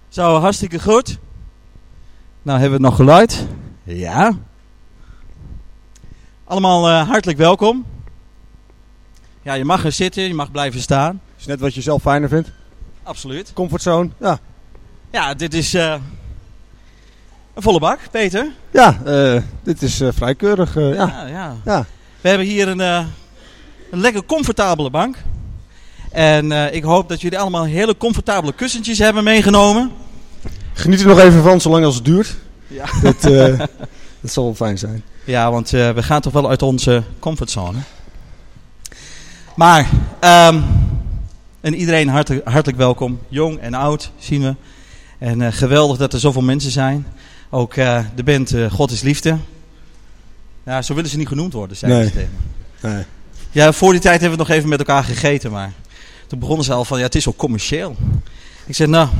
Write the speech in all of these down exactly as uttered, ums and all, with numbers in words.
Zo, hartstikke goed. Nou hebben we nog geluid. Ja. Allemaal uh, hartelijk welkom. Ja, je mag er zitten, je mag blijven staan. Is net wat je zelf fijner vindt. Absoluut. Comfortzone, ja. Ja, dit is uh, een volle bak, Peter. Ja, uh, dit is uh, vrij keurig. Uh, ja. Ja, ja. Ja. We hebben hier een, uh, een lekker comfortabele bank. En uh, ik hoop dat jullie allemaal hele comfortabele kussentjes hebben meegenomen. Geniet er nog even van, zolang als het duurt. Ja. Dat, uh, dat zal wel fijn zijn. Ja, want uh, we gaan toch wel uit onze comfortzone. Maar, um, en iedereen hartelijk, hartelijk welkom. Jong en oud, zien we. En uh, geweldig dat er zoveel mensen zijn. Ook uh, de band uh, God is Liefde. Ja, zo willen ze niet genoemd worden, zei nee. ze tegen me. Nee. Ja, voor die tijd hebben we nog even met elkaar gegeten, maar toen begonnen ze al van, ja, het is wel commercieel. Ik zeg, nou...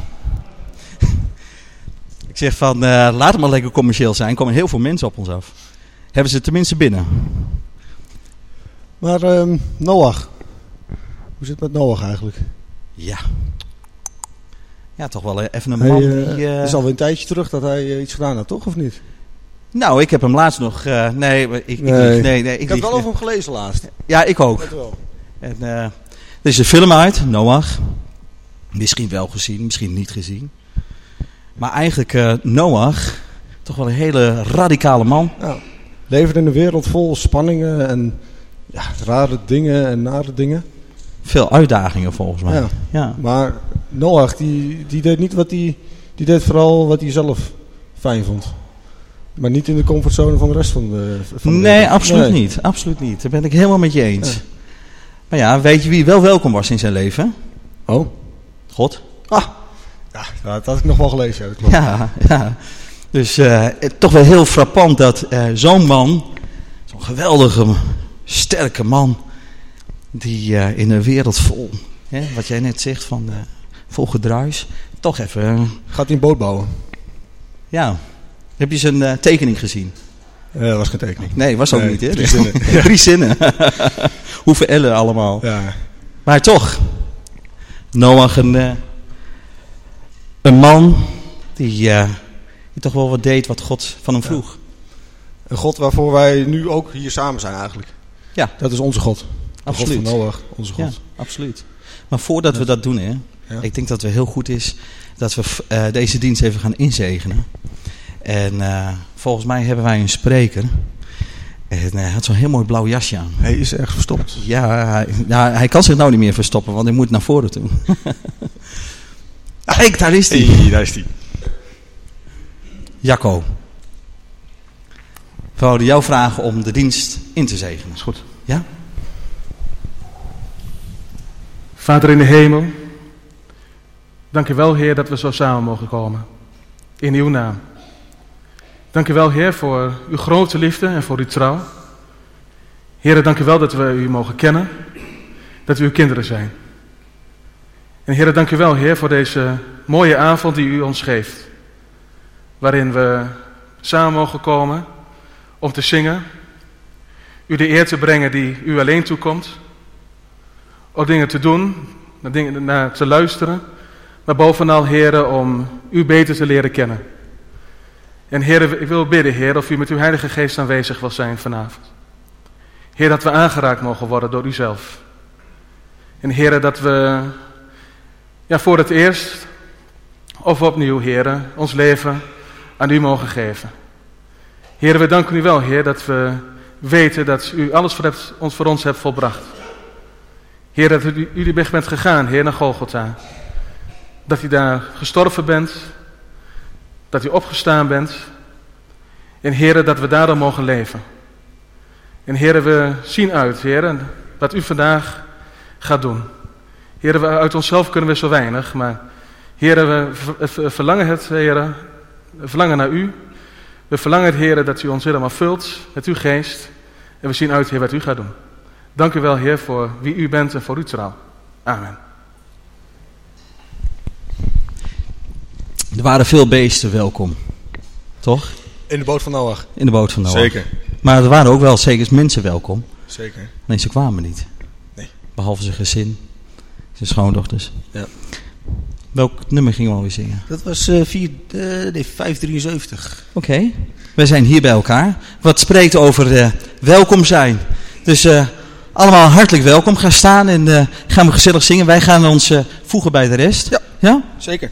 ik zeg van, uh, laat het maar lekker commercieel zijn. Er komen heel veel mensen op ons af. Hebben ze tenminste binnen. Maar um, Noach. Hoe zit het met Noach eigenlijk? Ja. Ja, toch wel even een hij, man uh, die... Uh... Het is alweer een tijdje terug dat hij uh, iets gedaan had, toch? Of niet? Nou, ik heb hem laatst nog... Uh, nee, ik, ik, nee. Ik, nee, nee, ik, ik heb ik, wel over hem gelezen laatst. Ja, ik ook. Dat wel. En, uh, er is een film uit, Noach. Misschien wel gezien, misschien niet gezien. Maar eigenlijk uh, Noach, toch wel een hele radicale man. Ja. Leefde in een wereld vol spanningen en ja, rare dingen en nare dingen. Veel uitdagingen volgens mij. Ja. Ja. Maar Noach, die, die deed niet wat hij... Die deed vooral wat hij zelf fijn vond. Maar niet in de comfortzone van de rest van de... Van de nee, wereld. absoluut nee. niet. Absoluut niet. Daar ben ik helemaal met je eens. Ja. Maar ja, weet je wie wel welkom was in zijn leven? Oh? God. Ah, ja, dat had ik nog wel gelezen. Ja, dat klopt. Ja, ja. Dus uh, toch wel heel frappant dat uh, zo'n man, zo'n geweldige, sterke man, die uh, in een wereld vol, hè, wat jij net zegt, van uh, vol gedruis, toch even... Uh, Gaat hij een boot bouwen? Ja. Heb je zijn uh, tekening gezien? Uh, dat was geen tekening. Nee, was ook nee, niet, hè? Drie zinnen. Ja. Drie zinnen. Hoeveel ellen allemaal. Ja. Maar toch, Noach, een, uh, een man die, uh, die toch wel wat deed wat God van hem vroeg. Ja. Een God waarvoor wij nu ook hier samen zijn eigenlijk. Ja. Dat is onze God. De Absoluut. God van Noach, onze God. Ja, absoluut. Maar voordat we dat doen, hè, ja. ik denk dat het heel goed is dat we uh, deze dienst even gaan inzegenen. En uh, volgens mij hebben wij een spreker. En uh, hij had zo'n heel mooi blauw jasje aan. Hij is erg verstopt. Ja, hij, nou, hij kan zich nou niet meer verstoppen, want hij moet naar voren toe. Kijk, daar is hij. Hey, daar is hij. Jacco. We wouden jou vragen om de dienst in te zegenen. Is goed. Ja? Vader in de hemel, dank u wel, Heer, dat we zo samen mogen komen. In uw naam. Dank u wel, Heer, voor uw grote liefde en voor uw trouw. Heer, dank u wel dat we u mogen kennen, dat we uw kinderen zijn. En Heer, dank u wel, Heer, voor deze mooie avond die u ons geeft. Waarin we samen mogen komen om te zingen, u de eer te brengen die u alleen toekomt. Om dingen te doen, naar dingen naar te luisteren, maar bovenal, Heer, om u beter te leren kennen. En Heer, ik wil bidden, Heer, of u met uw Heilige Geest aanwezig wil zijn vanavond. Heer, dat we aangeraakt mogen worden door uzelf. En Heer, dat we ja, voor het eerst of opnieuw, Heer, ons leven aan u mogen geven. Heer, we danken u wel, Heer, dat we weten dat u alles voor, hebt, ons, voor ons hebt volbracht. Heer, dat u, u die weg bent gegaan, Heer, naar Golgotha. Dat u daar gestorven bent. Dat u opgestaan bent. En Heer, dat we daarom mogen leven. En Heer, we zien uit, Heer, wat u vandaag gaat doen. Heer, uit onszelf kunnen we zo weinig, maar Heer, we verlangen het, Heer, we verlangen naar u. We verlangen het, Heer, dat u ons helemaal vult met uw geest. En we zien uit, Heer, wat u gaat doen. Dank u wel, Heer, voor wie u bent en voor uw trouw. Amen. Er waren veel beesten welkom, toch? In de boot van Noach. In de boot van Noach. Zeker. Maar er waren ook wel zeker mensen welkom. Zeker. Nee, ze kwamen niet. Nee. Behalve zijn gezin, zijn schoondochters. Ja. Welk nummer gingen we alweer zingen? Dat was uh, vier, uh, nee, vijfhonderddrieënzeventig. Oké, okay. Wij zijn hier bij elkaar. Wat spreekt over uh, welkom zijn. Dus uh, allemaal hartelijk welkom. Ga staan en uh, gaan we gezellig zingen. Wij gaan ons uh, voegen bij de rest. Ja, ja? Zeker.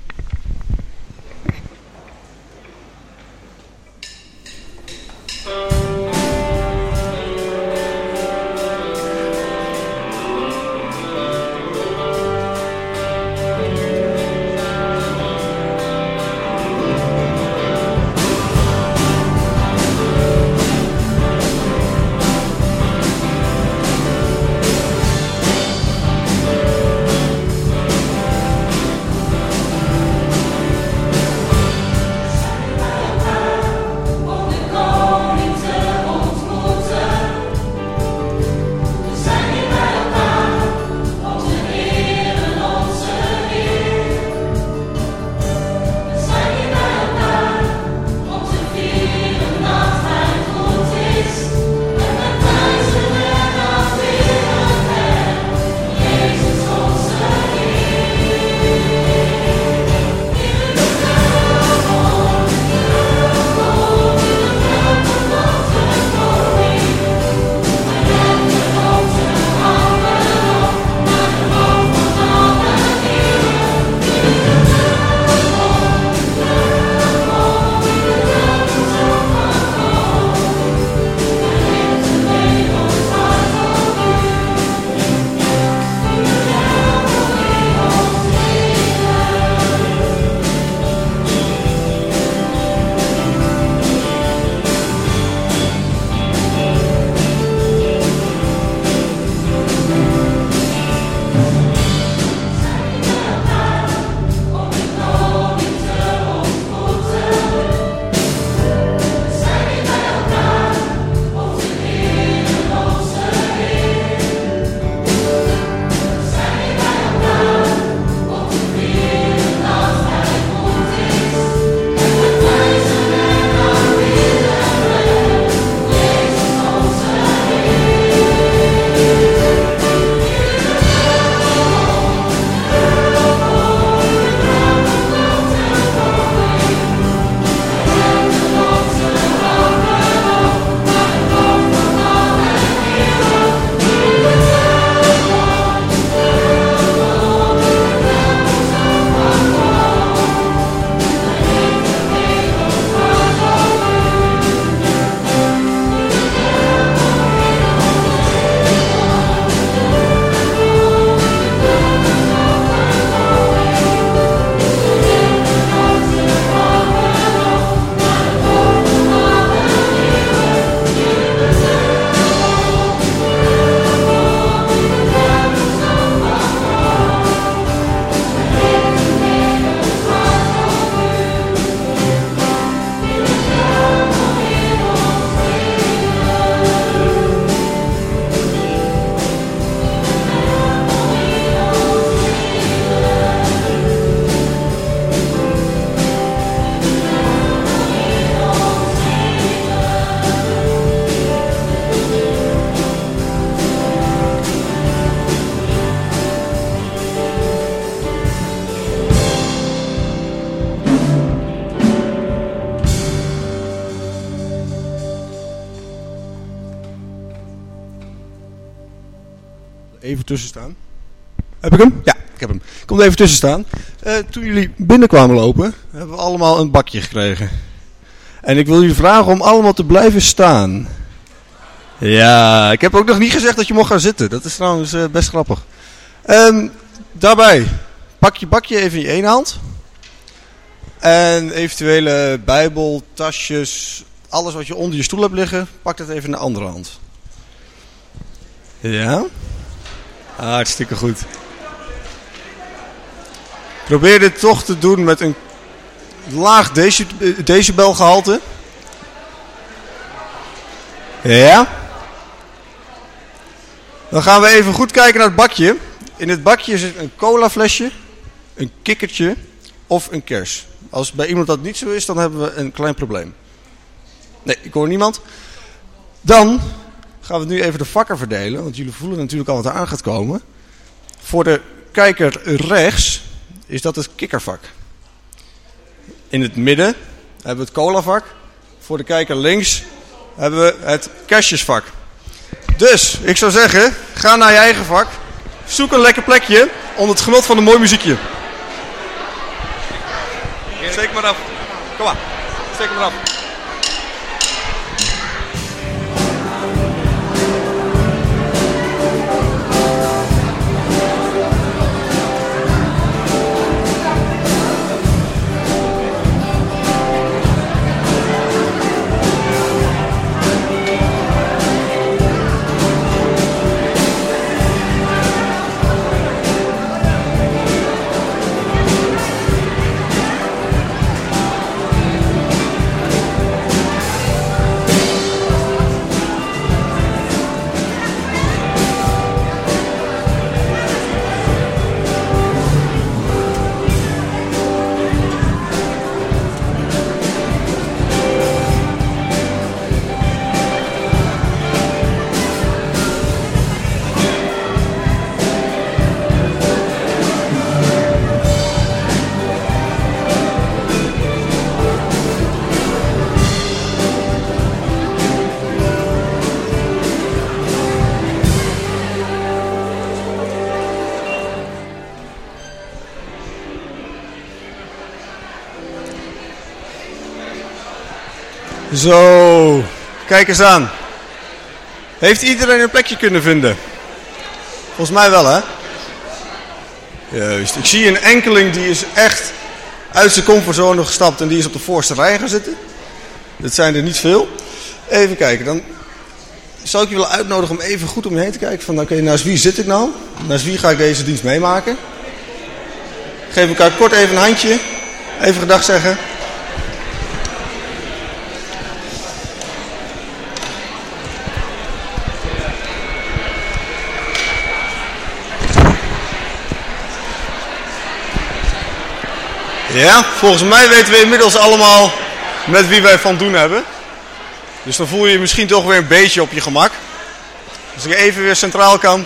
Even tussen staan. Heb ik hem? Ja, ik heb hem. Ik kom er even tussen staan. Uh, toen jullie binnenkwamen lopen, hebben we allemaal een bakje gekregen. En ik wil jullie vragen om allemaal te blijven staan. Ja, ik heb ook nog niet gezegd dat je mocht gaan zitten. Dat is trouwens uh, best grappig. Um, daarbij, pak je bakje even in je ene hand. En eventuele bijbel, tasjes, alles wat je onder je stoel hebt liggen, pak dat even in de andere hand. Ja? Ah, hartstikke goed. Probeer dit toch te doen met een laag decibelgehalte. Ja? Dan gaan we even goed kijken naar het bakje. In het bakje zit een colaflesje, een kikkertje of een kers. Als bij iemand dat niet zo is, dan hebben we een klein probleem. Nee, ik hoor niemand. Dan gaan we nu even de vakken verdelen. Want jullie voelen natuurlijk al wat er aan gaat komen. Voor de kijker rechts is dat het kikkervak. In het midden hebben we het colavak. Voor de kijker links hebben we het kerstjesvak. Dus, ik zou zeggen, ga naar je eigen vak. Zoek een lekker plekje onder het genot van een mooi muziekje. Steek maar af. Kom maar, steek maar af. Zo, kijk eens aan. Heeft iedereen een plekje kunnen vinden? Volgens mij wel, hè? Juist. Ik zie een enkeling die is echt uit zijn comfortzone gestapt en die is op de voorste rij gaan zitten. Dat zijn er niet veel. Even kijken, dan zou ik je willen uitnodigen om even goed om je heen te kijken. Van, oké, okay, naast wie zit ik nou? Naast wie ga ik deze dienst meemaken? Geef elkaar kort even een handje. Even gedag zeggen. Ja, volgens mij weten we inmiddels allemaal met wie wij van doen hebben. Dus dan voel je je misschien toch weer een beetje op je gemak. Als ik even weer centraal kan.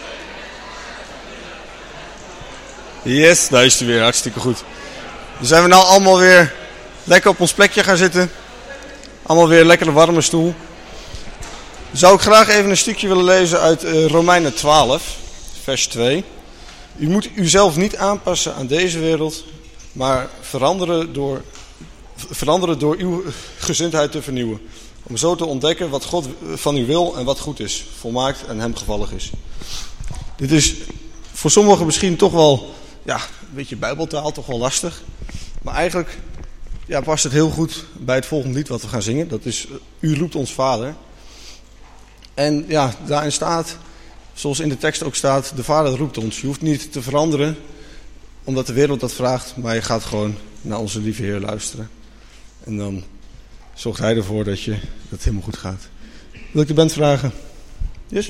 Yes, daar is hij weer. Hartstikke goed. Dan zijn we nou allemaal weer lekker op ons plekje gaan zitten. Allemaal weer lekker een warme stoel. Dan zou ik graag even een stukje willen lezen uit uh, Romeinen twaalf, vers twee. U moet uzelf niet aanpassen aan deze wereld, maar veranderen door, veranderen door uw gezindheid te vernieuwen. Om zo te ontdekken wat God van u wil en wat goed is, volmaakt en hem gevallig is. Dit is voor sommigen misschien toch wel ja, een beetje bijbeltaal, toch wel lastig. Maar eigenlijk ja, past het heel goed bij het volgende lied wat we gaan zingen. Dat is U roept ons Vader. En ja, daarin staat, zoals in de tekst ook staat, de Vader roept ons. Je hoeft niet te veranderen omdat de wereld dat vraagt, maar je gaat gewoon naar onze lieve Heer luisteren. En dan zorgt Hij ervoor dat, je, dat het helemaal goed gaat. Wil ik de band vragen? Yes?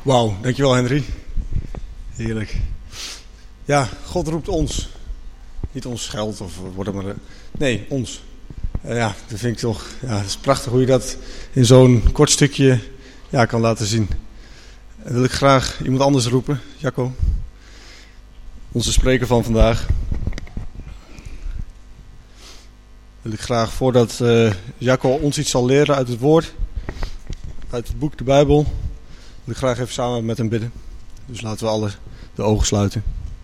Wauw, dankjewel Henry. Heerlijk. Ja, God roept ons. Niet ons geld of wat maar. Nee, ons. Uh, ja, dat vind ik toch. Ja, het is prachtig hoe je dat in zo'n kort stukje ja, kan laten zien. En wil ik graag iemand anders roepen, Jacco. Onze spreker van vandaag. Wil ik graag voordat uh, Jacco ons iets zal leren uit het woord, uit het boek de Bijbel, wil ik graag even samen met hem bidden. Dus laten we alle de ogen sluiten.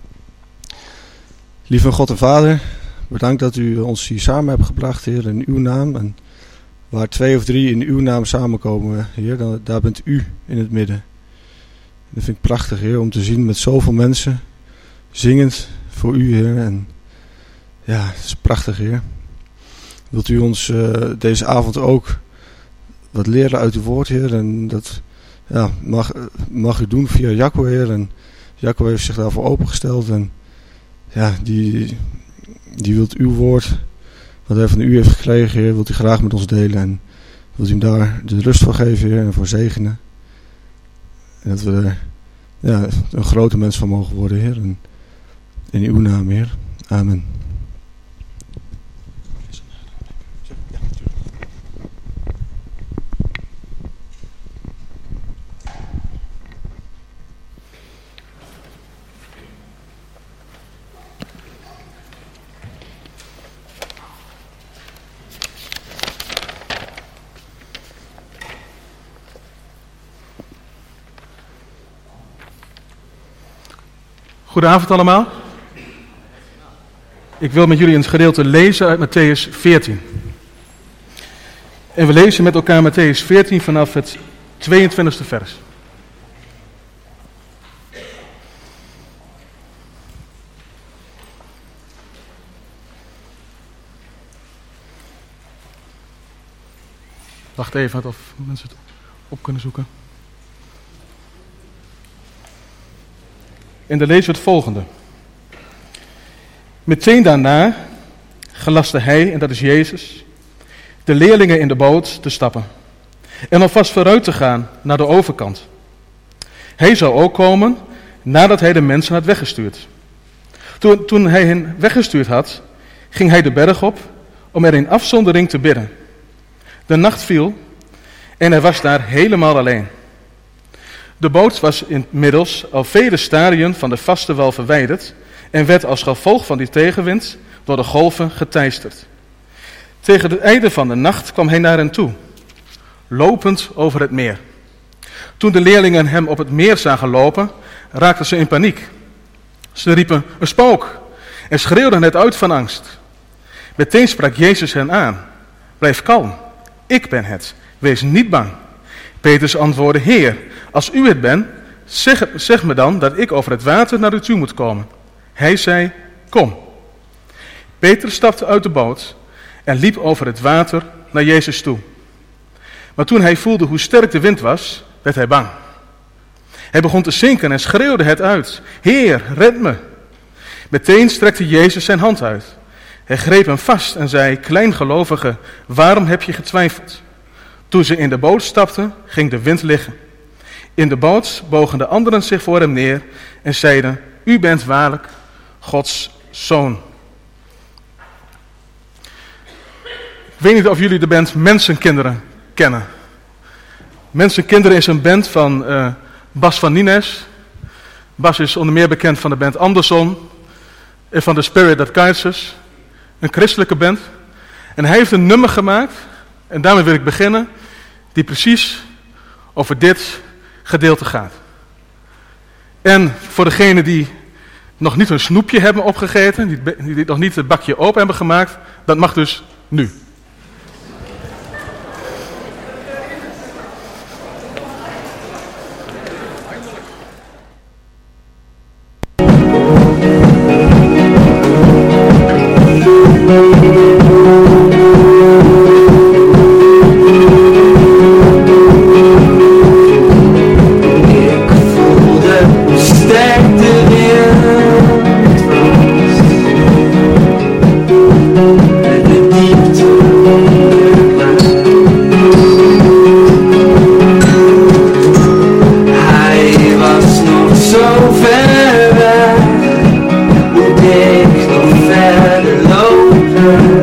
Lieve God en Vader, bedankt dat u ons hier samen hebt gebracht, Heer, in uw naam. En waar twee of drie in uw naam samenkomen, Heer, dan, daar bent u in het midden. Dat vind ik prachtig, Heer, om te zien met zoveel mensen, zingend voor u, Heer. En ja, het is prachtig, Heer. Wilt u ons uh, deze avond ook wat leren uit uw woord, Heer. En dat ja, mag, mag u doen via Jacco, Heer. En Jacco heeft zich daarvoor opengesteld. En ja, die, die wilt uw woord, wat hij van u heeft gekregen, Heer, wilt u graag met ons delen. En wilt u hem daar de rust voor geven, Heer, en voor zegenen. En dat we er ja, een grote mens van mogen worden, Heer. En in uw naam, Heer. Amen. Goedenavond allemaal. Ik wil met jullie een gedeelte lezen uit Matthäus veertien. En we lezen met elkaar Matthäus veertien vanaf het tweeëntwintigste vers. Wacht even of mensen het op kunnen zoeken. En dan lezen we het volgende. Meteen daarna gelastte hij, en dat is Jezus, de leerlingen in de boot te stappen en alvast vooruit te gaan naar de overkant. Hij zou ook komen nadat hij de mensen had weggestuurd. Toen, toen hij hen weggestuurd had, ging hij de berg op om er in afzondering te bidden. De nacht viel en hij was daar helemaal alleen. De boot was inmiddels al vele stadien van de vaste wal verwijderd en werd als gevolg van die tegenwind door de golven geteisterd. Tegen het einde van de nacht kwam hij naar hen toe, lopend over het meer. Toen de leerlingen hem op het meer zagen lopen, raakten ze in paniek. Ze riepen, een spook, en schreeuwden het uit van angst. Meteen sprak Jezus hen aan, blijf kalm, ik ben het, wees niet bang. Petrus antwoordde, Heer, als u het bent, zeg, zeg me dan dat ik over het water naar u toe moet komen. Hij zei, kom. Petrus stapte uit de boot en liep over het water naar Jezus toe. Maar toen hij voelde hoe sterk de wind was, werd hij bang. Hij begon te zinken en schreeuwde het uit, Heer, red me. Meteen strekte Jezus zijn hand uit. Hij greep hem vast en zei, kleingelovige, waarom heb je getwijfeld? Toen ze in de boot stapten, ging de wind liggen. In de boot bogen de anderen zich voor hem neer en zeiden, u bent waarlijk Gods zoon. Ik weet niet of jullie de band Mensenkinderen kennen. Mensenkinderen is een band van uh, Bas van Nines. Bas is onder meer bekend van de band Anderson en van The Spirit That Guides Us. Een christelijke band. En hij heeft een nummer gemaakt, en daarmee wil ik beginnen, die precies over dit gedeelte gaat. En voor degenen die nog niet een snoepje hebben opgegeten, die, die nog niet het bakje open hebben gemaakt, dat mag dus nu. Met de diepte zo ver weg, moet ik nog verder lopen.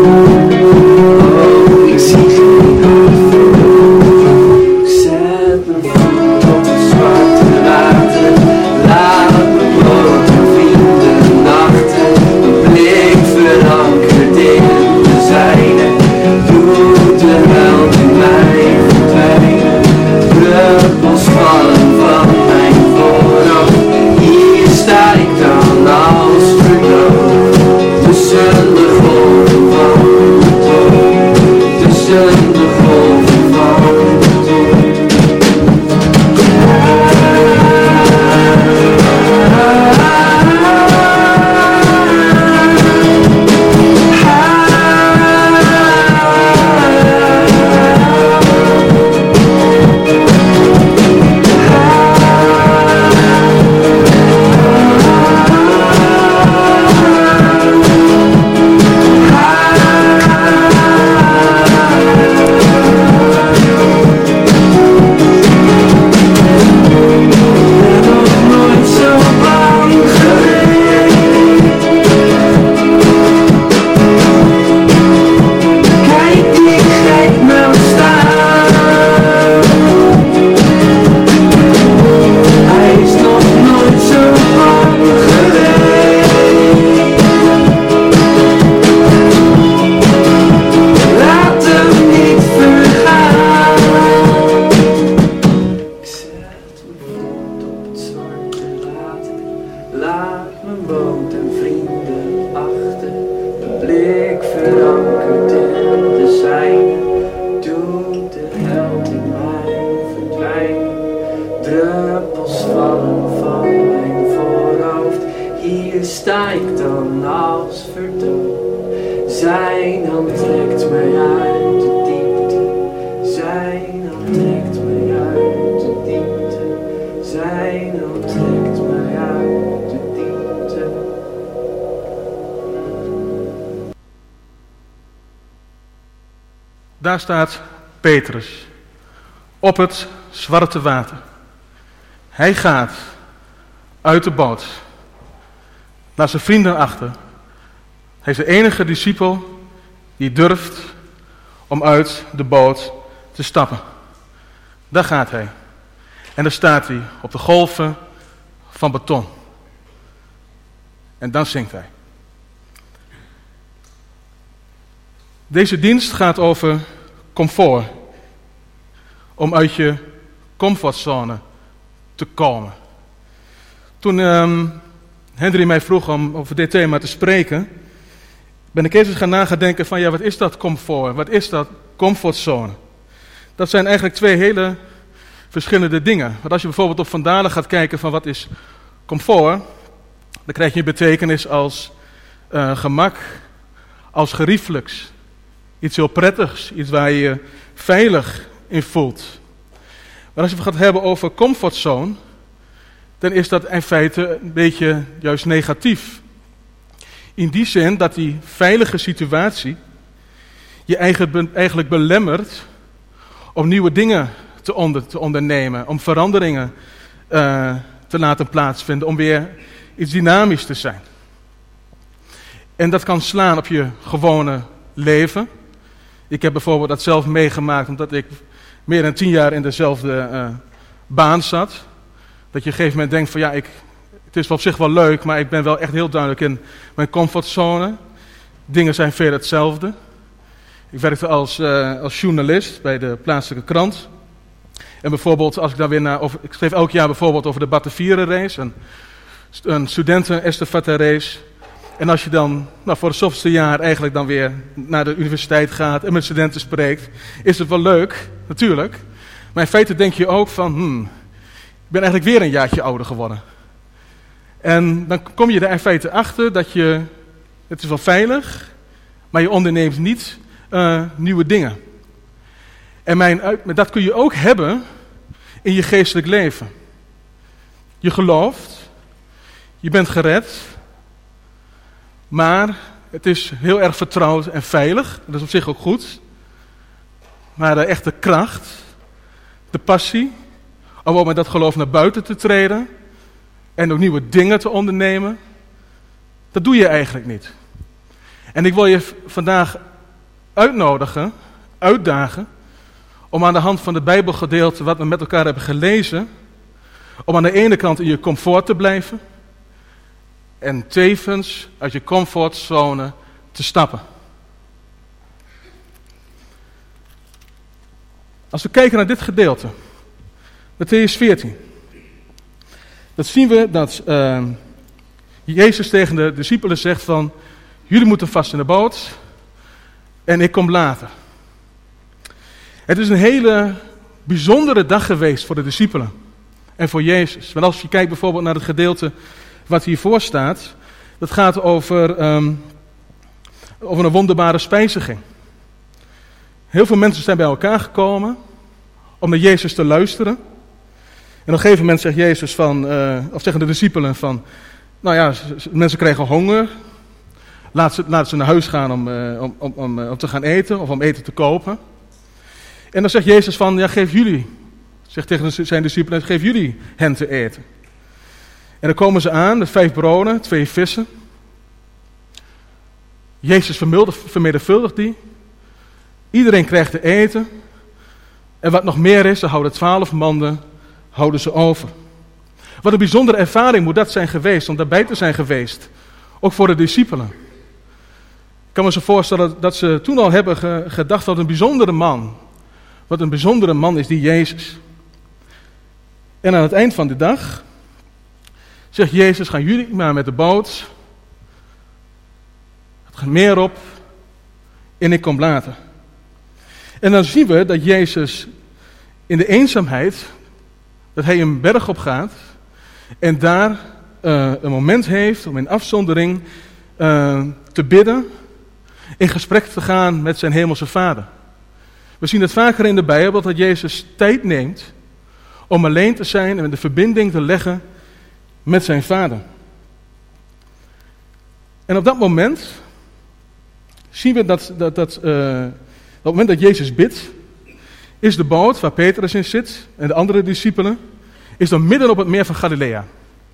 Oh, ik zie geen afdruk. Ik zet mijn voet op het zwarte water, laat mijn boot en vrienden achter. Mijn blik verankerd in de zijne, doet de held in mij verdwijnen. Druppels vallen van mijn voorhoofd, hier sta ik dan als verdoofd. Tussen de golven van de dood, tussen de golven van de dood. Daar staat Petrus op het zwarte water. Hij gaat uit de boot, laat zijn vrienden achter. Hij is de enige discipel die durft om uit de boot te stappen. Daar gaat hij. En daar staat hij op de golven van beton. En dan zingt hij. Deze dienst gaat over comfort. Om uit je comfortzone te komen. Toen um, Henry mij vroeg om over dit thema te spreken, ben ik eens gaan nadenken van ja, wat is dat comfort? Wat is dat comfortzone? Dat zijn eigenlijk twee hele verschillende dingen. Want als je bijvoorbeeld op Van Dalen gaat kijken van wat is comfort, dan krijg je een betekenis als uh, gemak, als geriefelijks. Iets heel prettigs, iets waar je je veilig in voelt. Maar als je het gaat hebben over comfortzone, dan is dat in feite een beetje juist negatief. In die zin dat die veilige situatie je eigenlijk belemmert om nieuwe dingen te, onder, te ondernemen, om veranderingen uh, te laten plaatsvinden, om weer iets dynamisch te zijn. En dat kan slaan op je gewone leven. Ik heb bijvoorbeeld dat zelf meegemaakt omdat ik meer dan tien jaar in dezelfde uh, baan zat. Dat je op een gegeven moment denkt van ja, ik, het is op zich wel leuk, maar ik ben wel echt heel duidelijk in mijn comfortzone. Dingen zijn veel hetzelfde. Ik werkte als, uh, als journalist bij de plaatselijke krant. En bijvoorbeeld als ik dan weer naar, over, ik schreef elk jaar bijvoorbeeld over de Batavieren race, een, een studenten-estafette race. En als je dan nou, voor het zoveelste jaar eigenlijk dan weer naar de universiteit gaat en met studenten spreekt, is het wel leuk, natuurlijk. Maar in feite denk je ook van, hmm, ik ben eigenlijk weer een jaartje ouder geworden. En dan kom je er in feite achter dat je, het is wel veilig, maar je onderneemt niet uh, nieuwe dingen. En mijn, dat kun je ook hebben in je geestelijk leven. Je gelooft, je bent gered, maar het is heel erg vertrouwd en veilig. Dat is op zich ook goed. Maar de echte kracht, de passie, om ook met dat geloof naar buiten te treden, en ook nieuwe dingen te ondernemen. Dat doe je eigenlijk niet. En ik wil je v- vandaag uitnodigen, uitdagen, om aan de hand van het Bijbelgedeelte wat we met elkaar hebben gelezen, om aan de ene kant in je comfort te blijven en tevens uit je comfortzone te stappen. Als we kijken naar dit gedeelte, Mattheüs veertien, dan zien we dat uh, Jezus tegen de discipelen zegt van, jullie moeten vast in de boot en ik kom later. Het is een hele bijzondere dag geweest voor de discipelen en voor Jezus. Want als je kijkt bijvoorbeeld naar het gedeelte wat hiervoor staat, dat gaat over, um, over een wonderbare spijziging. Heel veel mensen zijn bij elkaar gekomen om naar Jezus te luisteren. En op een gegeven moment zegt Jezus van, uh, of zeggen de discipelen van, nou ja, mensen krijgen honger. Laat ze, laat ze naar huis gaan om, uh, om, om, om, om te gaan eten of om eten te kopen. En dan zegt Jezus van, ja, geef jullie, zegt tegen zijn discipelen, geef jullie hen te eten. En dan komen ze aan met vijf broden, twee vissen. Jezus vermenigvuldigt die. Iedereen krijgt te eten. En wat nog meer is, ze houden twaalf manden houden ze over. Wat een bijzondere ervaring moet dat zijn geweest, om daarbij te zijn geweest. Ook voor de discipelen. Ik kan me zo voorstellen dat ze toen al hebben ge- gedacht, wat een bijzondere man. Wat een bijzondere man is die Jezus. En aan het eind van de dag zegt Jezus, gaan jullie maar met de boot het meer op en ik kom later. En dan zien we dat Jezus in de eenzaamheid, dat hij een berg op gaat en daar uh, een moment heeft om in afzondering uh, te bidden, in gesprek te gaan met zijn hemelse Vader. We zien het vaker in de Bijbel dat Jezus tijd neemt om alleen te zijn en de verbinding te leggen met zijn Vader. En op dat moment zien we dat, dat, dat uh, op het moment dat Jezus bidt, is de boot waar Petrus in zit en de andere discipelen, is dan midden op het meer van Galilea.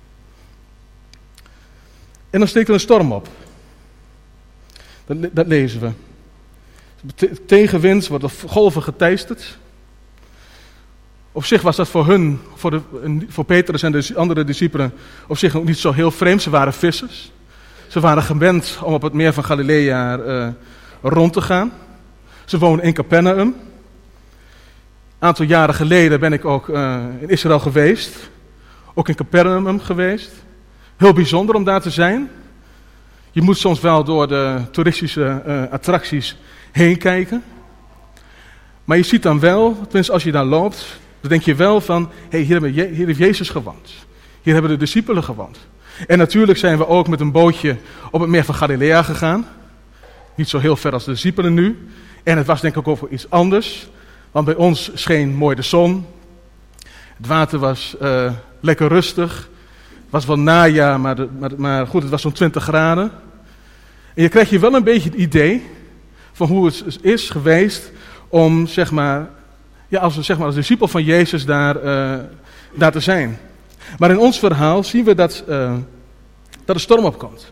En dan steekt er een storm op. Dat, dat lezen we. Tegenwind, wordt de golven geteisterd. Op zich was dat voor hun, voor, de, voor Petrus en de andere discipelen, op zich ook niet zo heel vreemd. Ze waren vissers. Ze waren gewend om op het meer van Galilea uh, rond te gaan. Ze woonden in Capernaum. Een aantal jaren geleden ben ik ook uh, in Israël geweest. Ook in Capernaum geweest. Heel bijzonder om daar te zijn. Je moet soms wel door de toeristische uh, attracties heen kijken. Maar je ziet dan wel, tenminste als je daar loopt, dan denk je wel van, hé, hey, hier, hier heeft Jezus gewoond. Hier hebben de discipelen gewoond. En natuurlijk zijn we ook met een bootje op het meer van Galilea gegaan. Niet zo heel ver als de discipelen nu. En het was denk ik ook voor iets anders. Want bij ons scheen mooi de zon. Het water was uh, lekker rustig. Het was wel najaar, maar, de, maar, maar goed, het was zo'n twintig graden. En je krijgt je wel een beetje het idee van hoe het is geweest om, zeg maar, ja, als, zeg maar, als discipel van Jezus daar, uh, daar te zijn. Maar in ons verhaal zien we dat, uh, dat er storm opkomt.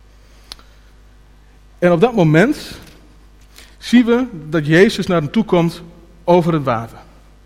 En op dat moment zien we dat Jezus naar hen toe komt over het water.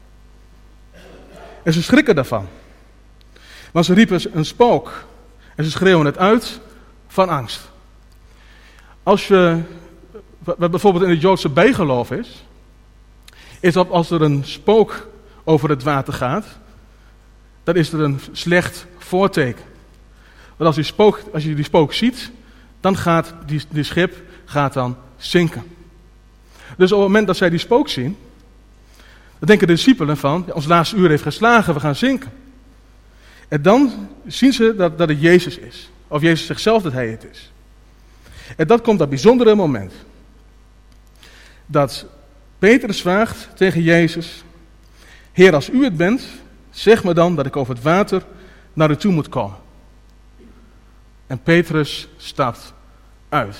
En ze schrikken daarvan. Want ze riepen een spook. En ze schreeuwen het uit van angst. Als je, wat bijvoorbeeld in het Joodse bijgeloof is, is dat als er een spook over het water gaat, dan is er een slecht voorteken. Want als, die spook, als je die spook ziet, dan gaat die, die schip gaat dan zinken. Dus op het moment dat zij die spook zien, dan denken de discipelen van, ja, ons laatste uur heeft geslagen, we gaan zinken. En dan zien ze dat, dat het Jezus is. Of Jezus zegt zelf dat hij het is. En dat komt dat bijzondere moment. Dat Petrus vraagt tegen Jezus, Heer, als u het bent, zeg me dan dat ik over het water naar u toe moet komen. En Petrus stapt uit.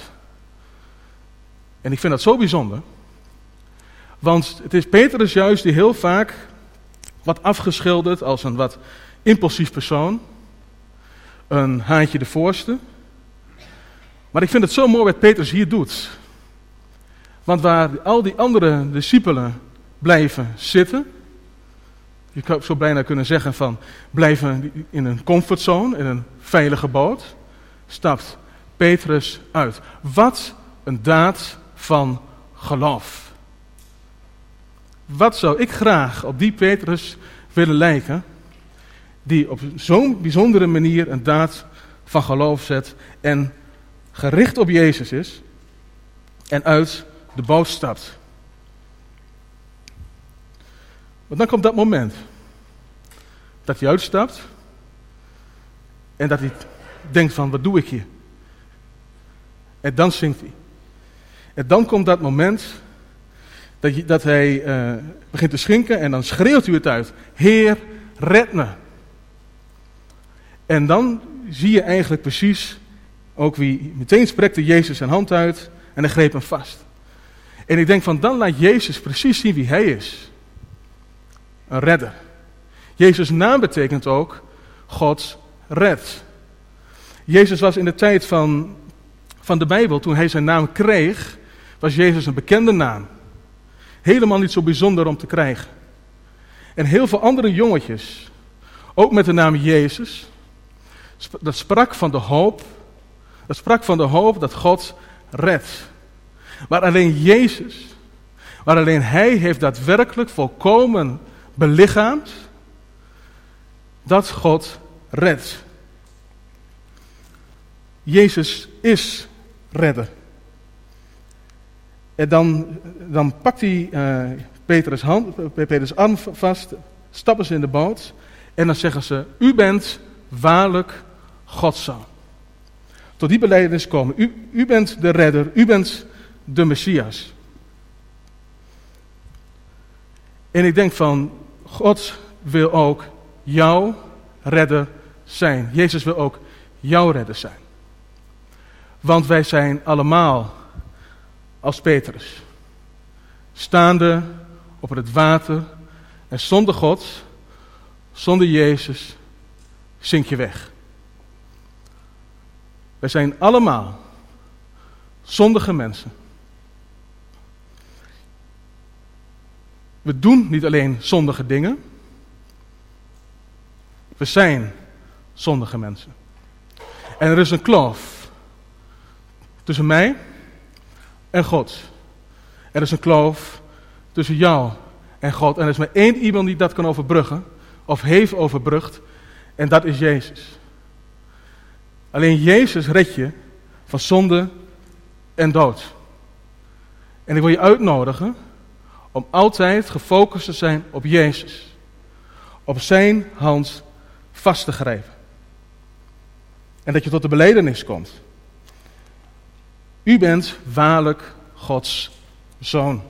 En ik vind dat zo bijzonder. Want het is Petrus juist die heel vaak wordt afgeschilderd als een wat impulsief persoon. een haantje de voorste. Maar ik vind het zo mooi wat Petrus hier doet. Want waar al die andere discipelen blijven zitten, je zou zo bijna kunnen zeggen van blijven in een comfortzone, in een veilige boot, stapt Petrus uit. Wat een daad van geloof. Wat zou ik graag op die Petrus willen lijken, die op zo'n bijzondere manier een daad van geloof zet en gericht op Jezus is en uit de boot stapt. Want dan komt dat moment dat hij uitstapt en dat hij denkt van wat doe ik hier? En dan zingt hij. En dan komt dat moment dat, je, dat hij uh, begint te schinken en dan schreeuwt hij het uit. Heer, red me. En dan zie je eigenlijk precies ook wie meteen strekte Jezus zijn hand uit en hij greep hem vast. En ik denk van dan laat Jezus precies zien wie hij is. Een redder. Jezus' naam betekent ook God redt. Jezus was in de tijd van, van de Bijbel, toen hij zijn naam kreeg, was Jezus een bekende naam. Helemaal niet zo bijzonder om te krijgen. En heel veel andere jongetjes, ook met de naam Jezus, dat sprak van de hoop, dat sprak van de hoop dat God redt. Maar alleen Jezus, maar alleen Hij heeft daadwerkelijk volkomen belichaamd dat God redt. Jezus is redder. En dan, dan pakt hij uh, Petrus, hand, Petrus arm vast, stappen ze in de boot en dan zeggen ze, u bent waarlijk Gods zoon. Tot die belijdenis komen. U, u bent de redder, u bent de Messias. En ik denk van, God wil ook jouw redder zijn. Jezus wil ook jouw redder zijn. Want wij zijn allemaal als Petrus. Staande op het water en zonder God, zonder Jezus, zink je weg. Wij zijn allemaal zondige mensen. We doen niet alleen zondige dingen. We zijn zondige mensen. En er is een kloof tussen mij en God. Er is een kloof tussen jou en God. En er is maar één iemand die dat kan overbruggen, of heeft overbrugd, en dat is Jezus. Alleen Jezus redt je van zonde en dood. En ik wil je uitnodigen om altijd gefocust te zijn op Jezus. Op zijn hand vast te grijpen. En dat je tot de belijdenis komt. U bent waarlijk Gods zoon.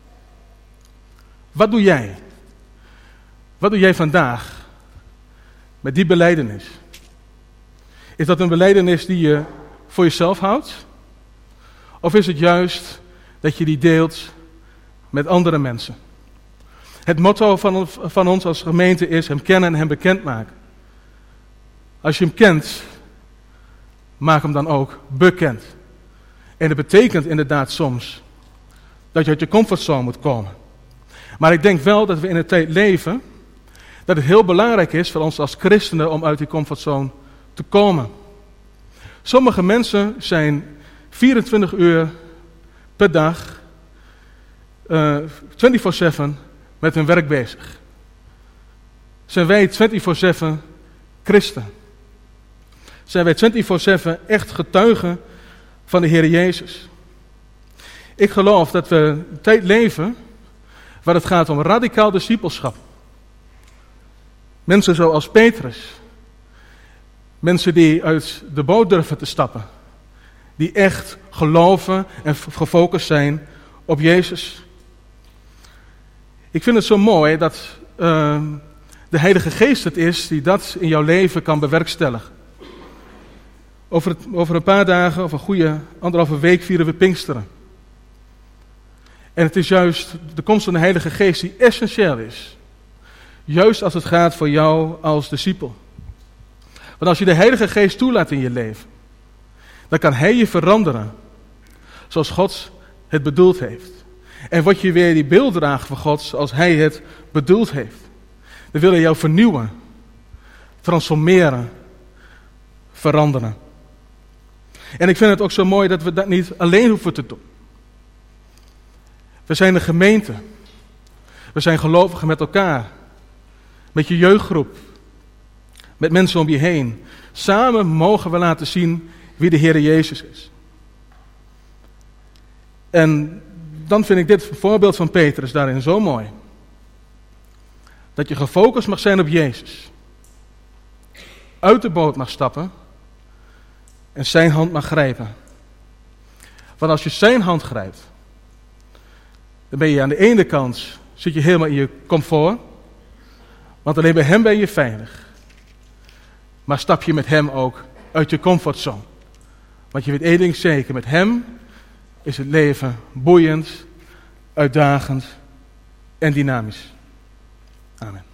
Wat doe jij? Wat doe jij vandaag met die belijdenis? Is dat een belijdenis die je voor jezelf houdt? Of is het juist dat je die deelt met andere mensen? Het motto van, van ons als gemeente is hem kennen en hem bekendmaken. Als je hem kent, maak hem dan ook bekend. En dat betekent inderdaad soms dat je uit je comfortzone moet komen. Maar ik denk wel dat we in een tijd leven dat het heel belangrijk is voor ons als christenen om uit die comfortzone te komen. Sommige mensen zijn vierentwintig uur per dag, uh, vierentwintig zeven met hun werk bezig. Zijn wij vierentwintig zeven christen? Zijn wij vierentwintig zeven echt getuigen van de Heer Jezus? Ik geloof dat we een tijd leven waar het gaat om radicaal discipelschap. Mensen zoals Petrus. Mensen die uit de boot durven te stappen. Die echt geloven en gefocust zijn op Jezus. Ik vind het zo mooi dat uh, de Heilige Geest het is die dat in jouw leven kan bewerkstelligen. Over, het, over een paar dagen, of een goede anderhalve week, vieren we Pinksteren. En het is juist de komst van de Heilige Geest die essentieel is. Juist als het gaat voor jou als discipel. Want als je de Heilige Geest toelaat in je leven, dan kan Hij je veranderen zoals God het bedoeld heeft. En word je weer die beelddrager van God zoals Hij het bedoeld heeft. Dan wil Hij jou vernieuwen, transformeren, veranderen. En ik vind het ook zo mooi dat we dat niet alleen hoeven te doen. We zijn een gemeente. We zijn gelovigen met elkaar. Met je jeugdgroep. Met mensen om je heen. Samen mogen we laten zien wie de Heer Jezus is. En dan vind ik dit voorbeeld van Petrus daarin zo mooi. Dat je gefocust mag zijn op Jezus. Uit de boot mag stappen. En zijn hand mag grijpen. Want als je zijn hand grijpt. Dan ben je aan de ene kant. Zit je helemaal in je comfort. Want alleen bij hem ben je veilig. Maar stap je met hem ook uit je comfortzone. Want je weet één ding zeker. Met hem is het leven boeiend, uitdagend en dynamisch. Amen.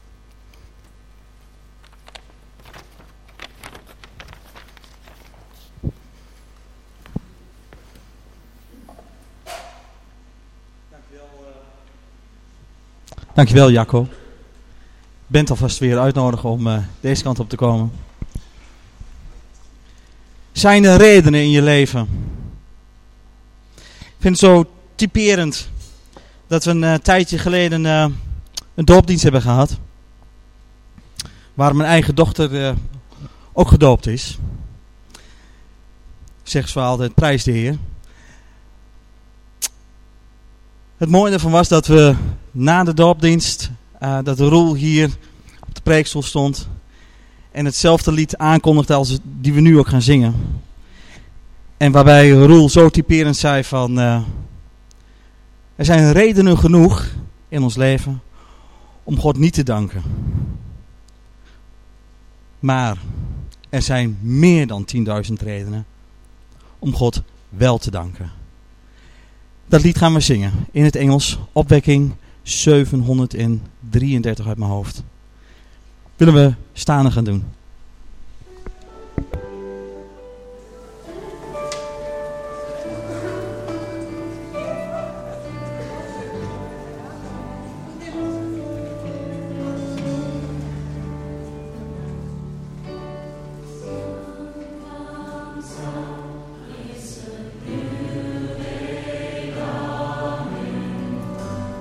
Dankjewel, Jacco. Ik ben alvast weer uitnodigen om uh, deze kant op te komen. Zijn er redenen in je leven? Ik vind het zo typerend dat we een uh, tijdje geleden uh, een doopdienst hebben gehad. Waar mijn eigen dochter uh, ook gedoopt is. Zegt ze altijd, prijs de Heer. Het mooie ervan was dat we na de doopdienst, uh, dat Roel hier op de preekstoel stond. En hetzelfde lied aankondigde als die we nu ook gaan zingen. En waarbij Roel zo typerend zei van, uh, er zijn redenen genoeg in ons leven om God niet te danken. Maar er zijn meer dan tienduizend redenen om God wel te danken. Dat lied gaan we zingen in het Engels, opwekking zevenhonderddrieëndertig uit mijn hoofd. Willen we staan en gaan doen.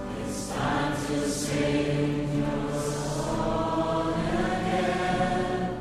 Sing your song again.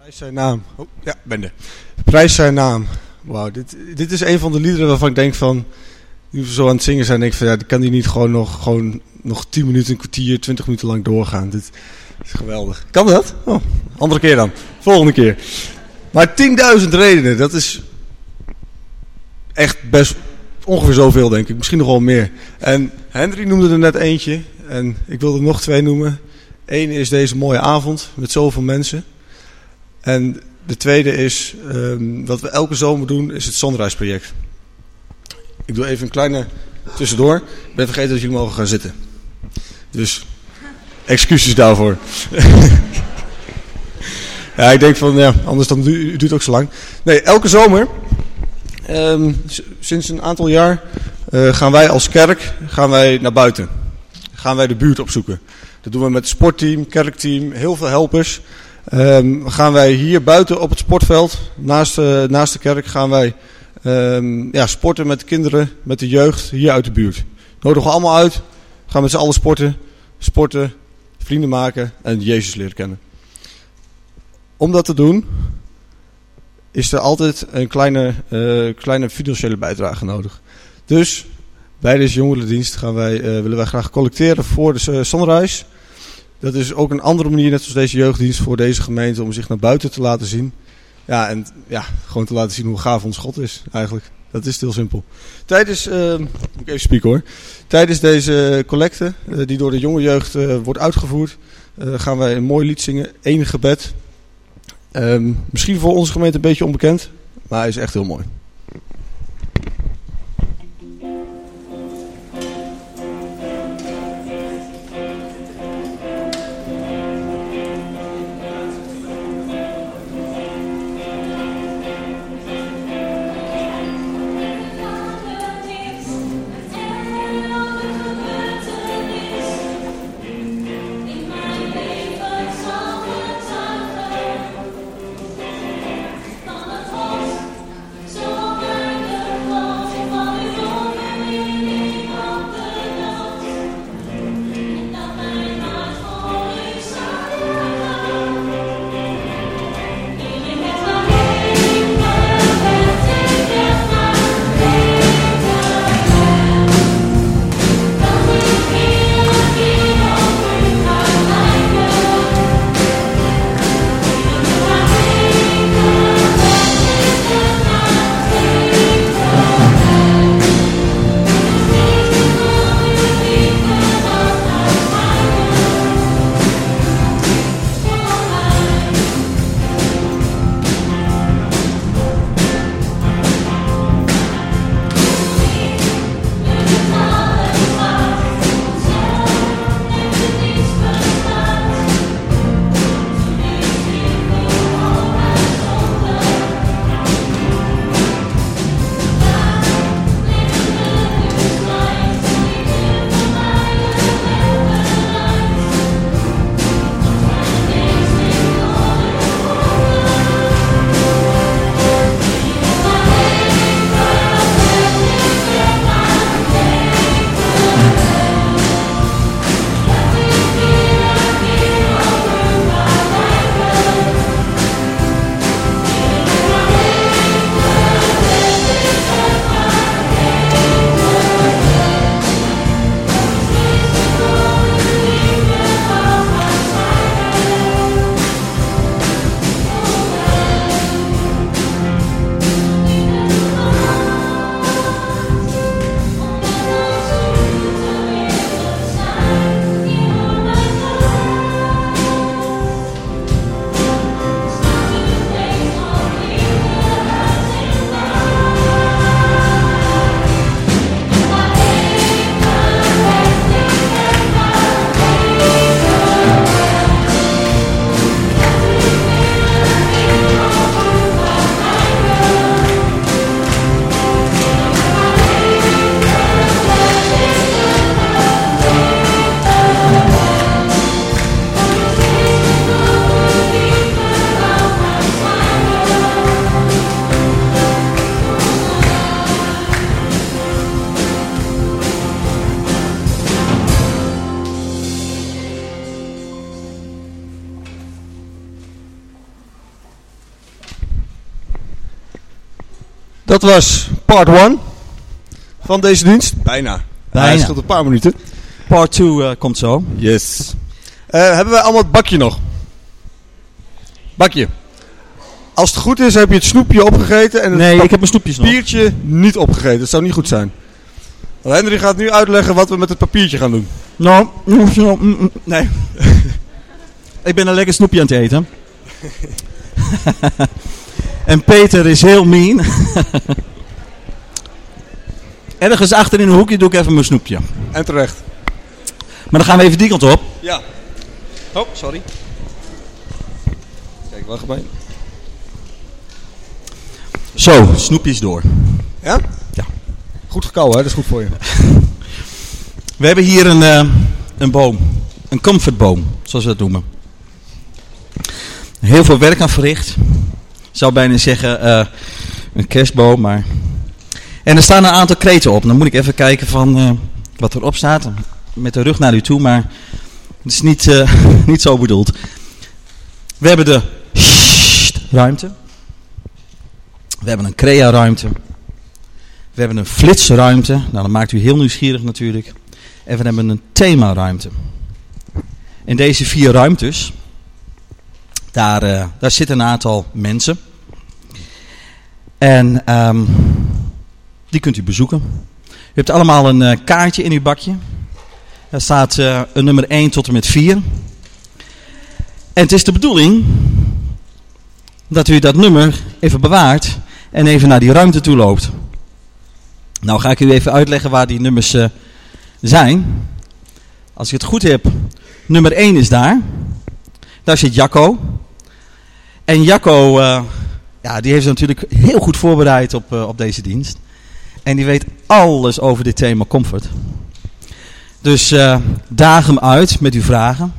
Prijs zijn naam. Oh, ja, ben er. Prijs zijn naam. Wauw, dit, dit is een van de liederen waarvan ik denk van... Nu we zo aan het zingen zijn, denk ik van... Ja, kan die niet gewoon nog, gewoon nog tien minuten, een kwartier, twintig minuten lang doorgaan. Dit is geweldig. Kan dat? Oh, andere keer dan. Volgende keer. Maar tienduizend redenen, dat is... Echt best ongeveer zoveel, denk ik. Misschien nog wel meer. En Henry noemde er net eentje. En ik wilde er nog twee noemen. Eén is deze mooie avond met zoveel mensen. En de tweede is, um, wat we elke zomer doen, is het Sunrise project. Ik doe even een kleine tussendoor. Ik ben vergeten dat jullie mogen gaan zitten. Dus, excuses daarvoor. Ja, ik denk van, ja, anders dan du- duurt het ook zo lang. Nee, elke zomer, um, s- sinds een aantal jaar, uh, gaan wij als kerk gaan wij naar buiten. Gaan wij de buurt opzoeken. Dat doen we met het sportteam, kerkteam, heel veel helpers. Um, gaan wij hier buiten op het sportveld, naast, uh, naast de kerk, gaan wij um, ja, sporten met de kinderen, met de jeugd hier uit de buurt. Nodigen we allemaal uit, gaan met z'n allen sporten, sporten, vrienden maken en Jezus leren kennen. Om dat te doen is er altijd een kleine, uh, kleine financiële bijdrage nodig. Dus bij deze jongerendienst gaan wij, uh, willen wij graag collecteren voor de uh, Sunrise. Dat is ook een andere manier, net zoals deze jeugddienst, voor deze gemeente om zich naar buiten te laten zien. Ja, en ja, gewoon te laten zien hoe gaaf ons God is eigenlijk. Dat is heel simpel. Tijdens, uh, moet ik even spieken hoor. Tijdens deze collecte, uh, die door de jonge jeugd uh, wordt uitgevoerd, uh, gaan wij een mooi lied zingen, Eén gebed. Um, misschien voor onze gemeente een beetje onbekend, maar hij is echt heel mooi. So Dat was part one van deze dienst. Bijna. Bijna. Hij scheelt een paar minuten. Part two uh, komt zo. Yes. Uh, hebben wij allemaal het bakje nog? Bakje. Als het goed is, heb je het snoepje opgegeten en het Nee, ik heb mijn snoepjes nog. papiertje niet opgegeten. Dat zou niet goed zijn. Henry gaat nu uitleggen wat we met het papiertje gaan doen. Nou, nee. Ik ben een lekker snoepje aan het eten. En Peter is heel mean. Ergens achter in een hoekje doe ik even mijn snoepje. En terecht. Maar dan gaan we even die kant op. Ja. Oh, sorry. Kijk, wacht bij. Zo, snoepjes door. Ja? Ja. Goed gekauwd, hè? Dat is goed voor je. We hebben hier een, uh, een boom. Een comfortboom, zoals we dat noemen. Heel veel werk aan verricht. Ik zou bijna zeggen uh, een kerstboom, maar... En er staan een aantal kreten op. Dan moet ik even kijken van uh, wat erop staat. Met de rug naar u toe, maar het is niet, uh, niet zo bedoeld. We hebben de ruimte. We hebben een crea-ruimte. We hebben een flitsruimte. Nou, dat maakt u heel nieuwsgierig natuurlijk. En we hebben een themaruimte. In deze vier ruimtes, daar, uh, daar zitten een aantal mensen. En um, die kunt u bezoeken. U hebt allemaal een uh, kaartje in uw bakje. Daar staat uh, een nummer één tot en met vier. En het is de bedoeling dat u dat nummer even bewaart en even naar die ruimte toe loopt. Nou ga ik u even uitleggen waar die nummers uh, zijn. Als ik het goed heb, nummer één is daar. Daar zit Jacco. En Jacco, uh, ja, die heeft zich natuurlijk heel goed voorbereid op, uh, op deze dienst. En die weet alles over dit thema comfort. Dus uh, daag hem uit met uw vragen.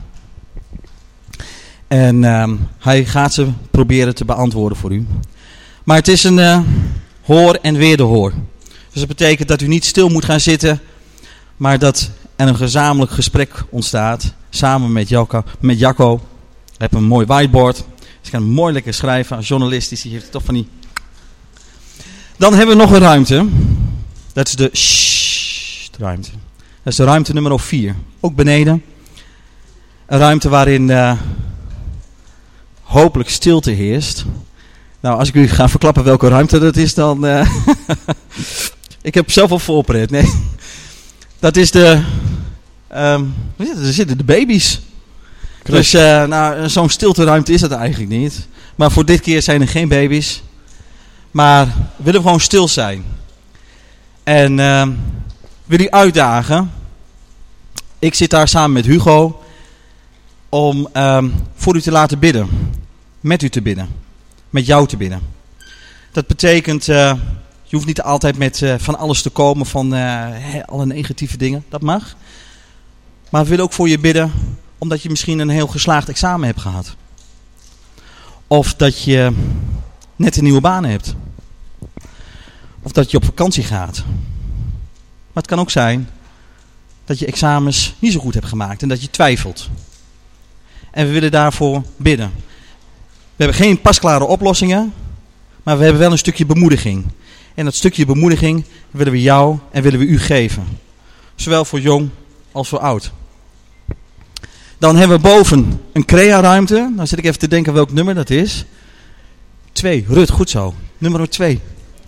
En uh, hij gaat ze proberen te beantwoorden voor u. Maar het is een uh, hoor en wederhoor. Dus dat betekent dat u niet stil moet gaan zitten, maar dat er een gezamenlijk gesprek ontstaat. Samen met Jacco. Met Jacco. Hij heeft een mooi whiteboard. Dus hij kan mooi lekker schrijven. Als journalist is hij heeft toch van die... Dan hebben we nog een ruimte. Dat is de ruimte. Dat is de ruimte nummer vier. Ook beneden. Een ruimte waarin uh, hopelijk stilte heerst. Nou, als ik u ga verklappen welke ruimte dat is, dan... Uh, ik heb zelf al voorbereid. Nee. Dat is de... Um, er zitten de baby's. Dus uh, nou, zo'n stilteruimte is het eigenlijk niet. Maar voor dit keer zijn er geen baby's. Maar we willen gewoon stil zijn. En uh, wil u uitdagen. Ik zit daar samen met Hugo. Om um, voor u te laten bidden. Met u te bidden. Met jou te bidden. Dat betekent... Uh, je hoeft niet altijd met uh, van alles te komen. Van uh, he, alle negatieve dingen. Dat mag. Maar we willen ook voor je bidden. Omdat je misschien een heel geslaagd examen hebt gehad. Of dat je net een nieuwe baan hebt. Of dat je op vakantie gaat. Maar het kan ook zijn dat je examens niet zo goed hebt gemaakt. En dat je twijfelt. En we willen daarvoor bidden. We hebben geen pasklare oplossingen. Maar we hebben wel een stukje bemoediging. En dat stukje bemoediging willen we jou en willen we u geven. Zowel voor jong als voor oud. Dan hebben we boven een crea-ruimte. Dan zit ik even te denken welk nummer dat is. Twee. Rut, goed zo. Nummer twee.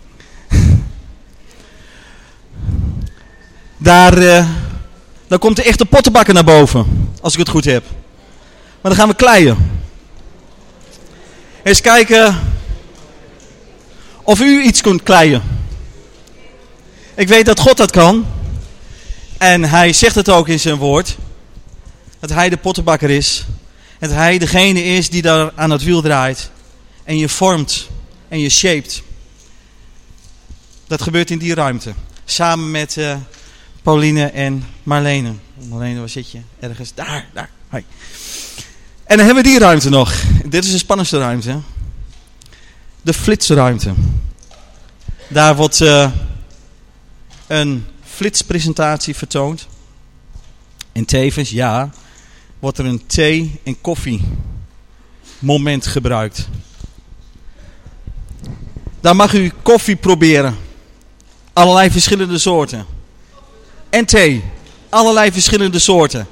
Daar, uh, daar komt de echte pottenbakker naar boven. Als ik het goed heb. Maar dan gaan we kleien. Eens kijken of u iets kunt kleien. Ik weet dat God dat kan. En hij zegt het ook in zijn woord. Dat hij de pottenbakker is. En dat hij degene is die daar aan het wiel draait. En je vormt. En je shaped. Dat gebeurt in die ruimte. Samen met uh, Pauline en Marlene. Marlene, waar zit je? Ergens. Daar, daar. Hoi. En dan hebben we die ruimte nog. Dit is de spannendste ruimte. De flitsruimte. Daar wordt uh, een flitspresentatie vertoond. En tevens, ja, wordt er een thee- en koffie moment gebruikt. Daar mag u koffie proberen. Allerlei verschillende soorten. En thee. Allerlei verschillende soorten.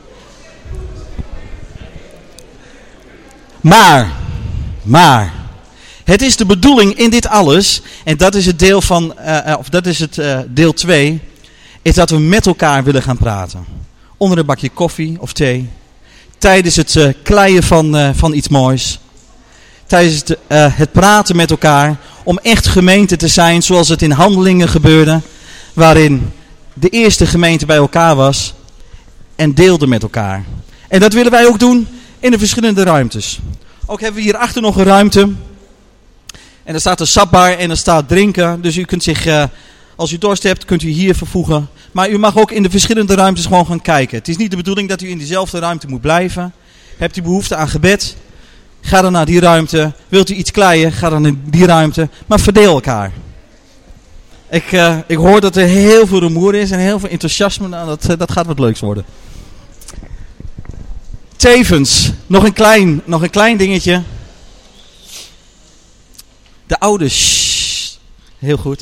Maar, maar, het is de bedoeling in dit alles, en dat is het deel van, uh, of dat is het uh, deel twee, is dat we met elkaar willen gaan praten. Onder een bakje koffie of thee. Tijdens het uh, kleien van, uh, van iets moois. Tijdens het, uh, het praten met elkaar. Om echt gemeente te zijn zoals het in Handelingen gebeurde. Waarin de eerste gemeente bij elkaar was. En deelde met elkaar. En dat willen wij ook doen in de verschillende ruimtes. Ook hebben we hierachter nog een ruimte. En er staat een sapbar en er staat drinken. Dus u kunt zich, uh, als u dorst hebt, kunt u hier vervoegen. Maar u mag ook in de verschillende ruimtes gewoon gaan kijken. Het is niet de bedoeling dat u in diezelfde ruimte moet blijven. Hebt u behoefte aan gebed? Ga dan naar die ruimte. Wilt u iets kleien? Ga dan in die ruimte. Maar verdeel elkaar. Ik, uh, ik hoor dat er heel veel rumoer is en heel veel enthousiasme. Nou, dat, uh, dat gaat wat leuks worden. Tevens, nog een klein, nog een klein dingetje. De ouders. Heel goed.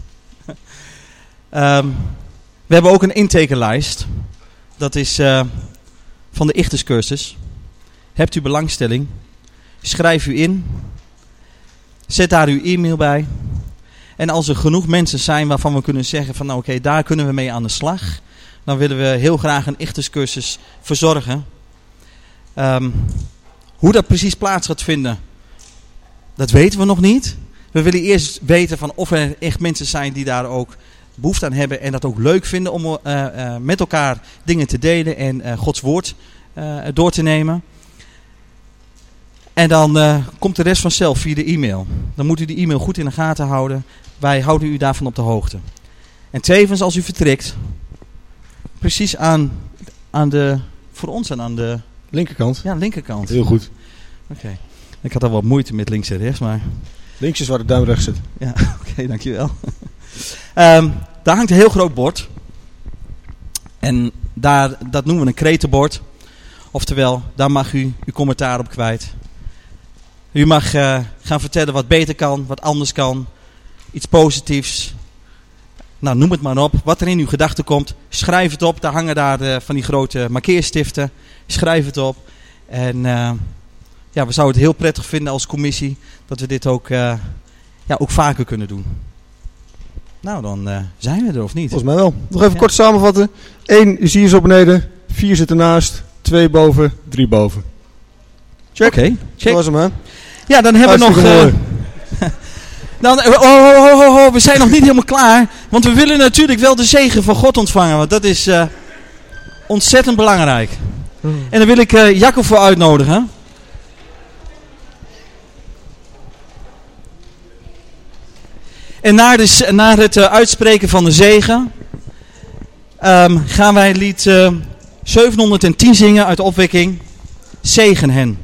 um, we hebben ook een intekenlijst. Dat is uh, van de Ichterscursus. Hebt u belangstelling? Schrijf u in. Zet daar uw e-mail bij. En als er genoeg mensen zijn waarvan we kunnen zeggen van nou oké, okay, daar kunnen we mee aan de slag. Dan willen we heel graag een Ichterscursus verzorgen. Um, hoe dat precies plaats gaat vinden, dat weten we nog niet. We willen eerst weten van of er echt mensen zijn die daar ook behoefte aan hebben. En dat ook leuk vinden om uh, uh, met elkaar dingen te delen en uh, Gods woord uh, door te nemen. En dan uh, komt de rest vanzelf via de e-mail. Dan moet u de e-mail goed in de gaten houden. Wij houden u daarvan op de hoogte. En tevens als u vertrekt, precies aan, aan de, voor ons en aan de... Linkerkant? Ja, linkerkant. Heel goed. Oké. Okay. Ik had al wat moeite met links en rechts, maar... Links is waar de duim rechts zit. Ja, oké, okay, dankjewel. um, daar hangt een heel groot bord. En daar, dat noemen we een kretenbord. Oftewel, daar mag u uw commentaar op kwijt. U mag uh, gaan vertellen wat beter kan, wat anders kan. Iets positiefs. Nou, noem het maar op. Wat er in uw gedachten komt, schrijf het op. Daar hangen daar uh, van die grote markeerstiften. Schrijf het op. En uh, ja, we zouden het heel prettig vinden als commissie dat we dit ook, uh, ja, ook vaker kunnen doen. Nou, dan uh, zijn we er of niet? Volgens mij wel. Nog even ja. kort samenvatten. Eén is hier zo beneden. Vier zit ernaast. Twee boven. Drie boven. Check. Oké, okay, check. Dat was hem, hè? Ja, dan hebben we nog... Uh, dan, oh, oh, oh, oh, oh, we zijn nog niet helemaal klaar. Want we willen natuurlijk wel de zegen van God ontvangen. Want dat is uh, ontzettend belangrijk. Mm. En dan wil ik uh, Jacob voor uitnodigen. En na, de, na het uh, uitspreken van de zegen... Um, gaan wij lied uh, zevenhonderdtien zingen uit de opwekking. Zegen hen.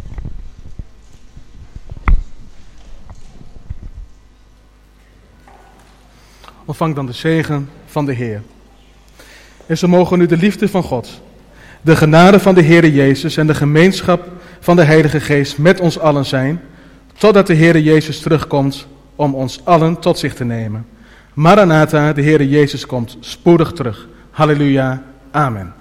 Ontvang dan de zegen van de Heer. En zo mogen nu de liefde van God, de genade van de Heere Jezus en de gemeenschap van de Heilige Geest met ons allen zijn, totdat de Heere Jezus terugkomt om ons allen tot zich te nemen. Maranatha, de Heere Jezus komt spoedig terug. Halleluja, amen.